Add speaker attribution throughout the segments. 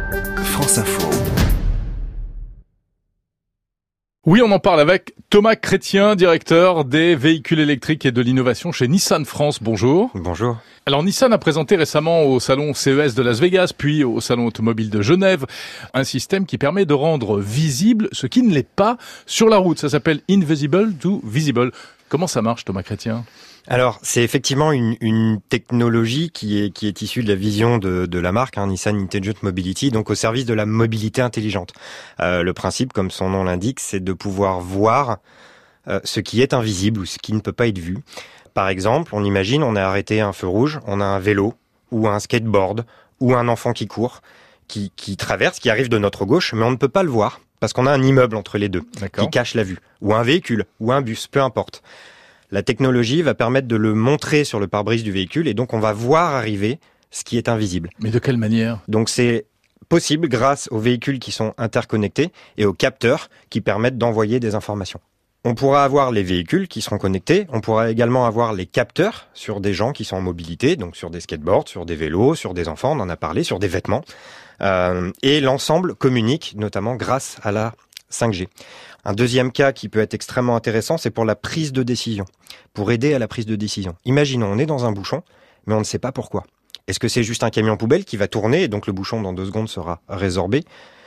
Speaker 1: France Info.
Speaker 2: Oui, on en parle avec Thomas Chrétien, directeur des véhicules électriques et de l'innovation chez Nissan France. Bonjour.
Speaker 3: Bonjour.
Speaker 2: Alors Nissan a présenté récemment au salon CES de Las Vegas, puis au salon automobile de Genève, un système qui permet de rendre visible ce qui ne l'est pas sur la route. Ça s'appelle Invisible to Visible. Comment ça marche, Thomas Chrétien ?
Speaker 3: Alors, c'est effectivement une technologie qui est issue de la vision de la marque, Nissan Intelligent Mobility, donc au service de la mobilité intelligente. Le principe, comme son nom l'indique, c'est de pouvoir voir ce qui est invisible ou ce qui ne peut pas être vu. Par exemple, on imagine, on a arrêté un feu rouge, on a un vélo ou un skateboard ou un enfant qui court, qui traverse, qui arrive de notre gauche, mais on ne peut pas le voir parce qu'on a un immeuble entre les deux qui cache la vue, ou un véhicule, ou un bus, peu importe. La technologie va permettre de le montrer sur le pare-brise du véhicule et donc on va voir arriver ce qui est invisible.
Speaker 2: Mais de quelle manière ?
Speaker 3: Donc c'est possible grâce aux véhicules qui sont interconnectés et aux capteurs qui permettent d'envoyer des informations. On pourra avoir les véhicules qui seront connectés, on pourra également avoir les capteurs sur des gens qui sont en mobilité, donc sur des skateboards, sur des vélos, sur des enfants, on en a parlé, sur des vêtements. Et l'ensemble communique notamment grâce à la 5G. Un deuxième cas qui peut être extrêmement intéressant, c'est pour la prise de décision, pour aider à la prise de décision. Imaginons, on est dans un bouchon, mais on ne sait pas pourquoi. Est-ce que c'est juste un camion poubelle qui va tourner et donc le bouchon dans 2 secondes sera résorbé ?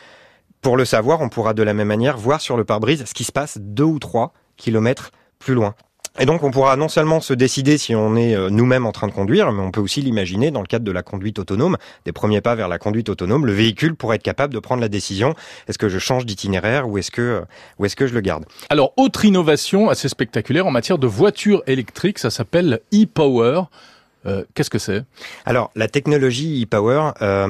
Speaker 3: Pour le savoir, on pourra de la même manière voir sur le pare-brise ce qui se passe 2 ou 3 kilomètres plus loin. Et donc on pourra non seulement se décider si on est nous-mêmes en train de conduire, mais on peut aussi l'imaginer dans le cadre de la conduite autonome, des premiers pas vers la conduite autonome. Le véhicule pourrait être capable de prendre la décision, est-ce que je change d'itinéraire ou est-ce que je le garde ?
Speaker 2: Alors, autre innovation assez spectaculaire en matière de voitures électriques, ça s'appelle e-Power. Qu'est-ce que c'est ?
Speaker 3: Alors, la technologie e-Power,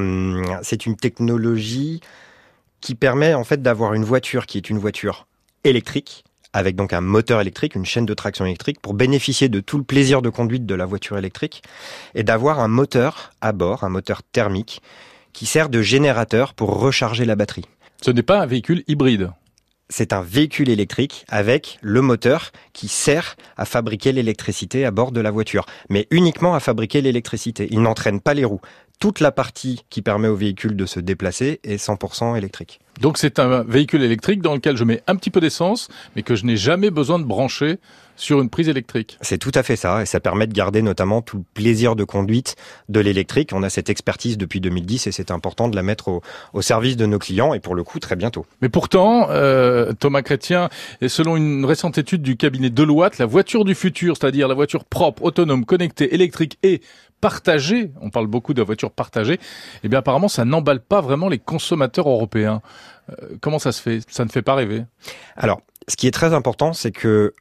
Speaker 3: c'est une technologie qui permet en fait d'avoir une voiture qui est une voiture électrique, avec donc un moteur électrique, une chaîne de traction électrique, pour bénéficier de tout le plaisir de conduite de la voiture électrique, et d'avoir un moteur à bord, un moteur thermique, qui sert de générateur pour recharger la batterie.
Speaker 2: Ce n'est pas un véhicule hybride.
Speaker 3: C'est un véhicule électrique avec le moteur qui sert à fabriquer l'électricité à bord de la voiture, mais uniquement à fabriquer l'électricité. Il n'entraîne pas les roues. Toute la partie qui permet au véhicule de se déplacer est 100% électrique.
Speaker 2: Donc c'est un véhicule électrique dans lequel je mets un petit peu d'essence, mais que je n'ai jamais besoin de brancher sur une prise électrique.
Speaker 3: C'est tout à fait ça, et ça permet de garder notamment tout le plaisir de conduite de l'électrique. On a cette expertise depuis 2010 et c'est important de la mettre au service de nos clients, et pour le coup, très bientôt.
Speaker 2: Mais pourtant, Thomas Chrétien, selon une récente étude du cabinet Deloitte, la voiture du futur, c'est-à-dire la voiture propre, autonome, connectée, électrique et partagée, on parle beaucoup de voitures partagées, eh bien apparemment ça n'emballe pas vraiment les consommateurs européens. Comment ça se fait ? Ça ne fait pas rêver.
Speaker 3: Alors, ce qui est très important, c'est que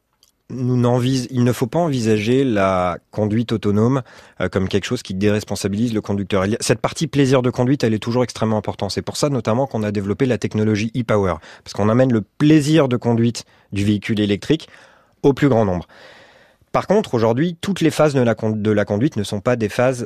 Speaker 3: il ne faut pas envisager la conduite autonome comme quelque chose qui déresponsabilise le conducteur. Cette partie plaisir de conduite, elle est toujours extrêmement importante. C'est pour ça notamment qu'on a développé la technologie e-Power, parce qu'on amène le plaisir de conduite du véhicule électrique au plus grand nombre. Par contre, aujourd'hui, toutes les phases de la conduite ne sont pas des phases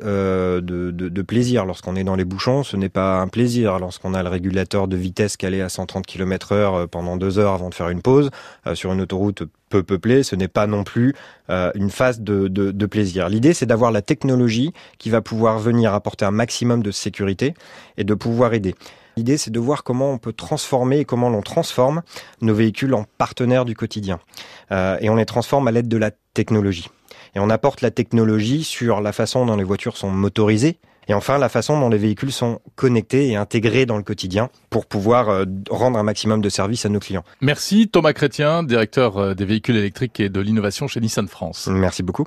Speaker 3: de plaisir. Lorsqu'on est dans les bouchons, ce n'est pas un plaisir. Lorsqu'on a le régulateur de vitesse calé à 130 km/h pendant 2 heures avant de faire une pause, sur une autoroute peu peuplée, ce n'est pas non plus une phase de plaisir. L'idée, c'est d'avoir la technologie qui va pouvoir venir apporter un maximum de sécurité et de pouvoir aider. L'idée, c'est de voir comment on peut transformer et comment l'on transforme nos véhicules en partenaires du quotidien. Et on les transforme à l'aide de la technologie. Et on apporte la technologie sur la façon dont les voitures sont motorisées et enfin la façon dont les véhicules sont connectés et intégrés dans le quotidien pour pouvoir rendre un maximum de services à nos clients.
Speaker 2: Merci Thomas Chrétien, directeur des véhicules électriques et de l'innovation chez Nissan France.
Speaker 3: Merci beaucoup.